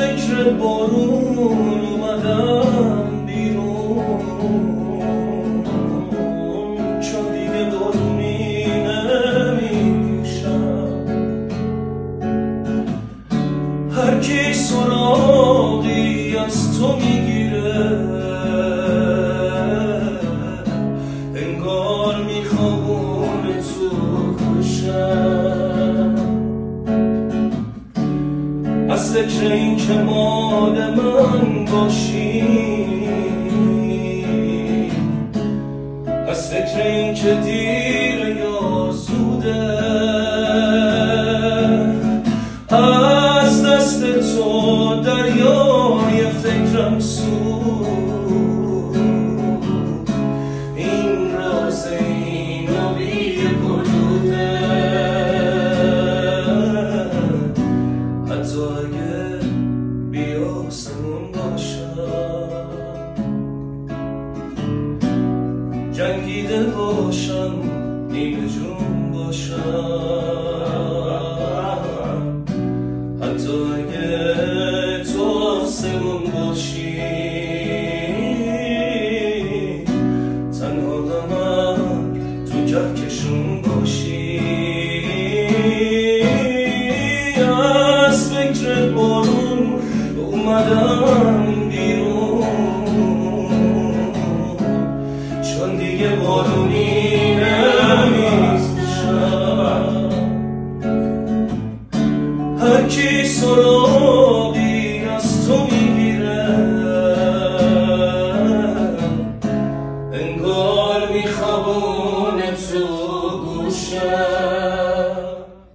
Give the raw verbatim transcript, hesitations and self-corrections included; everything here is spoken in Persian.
فکر بارون اومدم بیرون، چون دیگه بارونی نمیشم. هر کی سراغی از تو میگیره انگار میخوابونه تو خوشم. از فکر این که مال من باشی، از فکر این که دیره یا زوده، از دست تو دریای فکرم سود. این راز این آبی پرلوده، حتی اگه بیاسمون باشم، جنگیده باشم، نیمه جون باشم، حتی اگه تو آسمون باشی، تنها غمم تو کهکشون باشی. از فکر بارون اومدم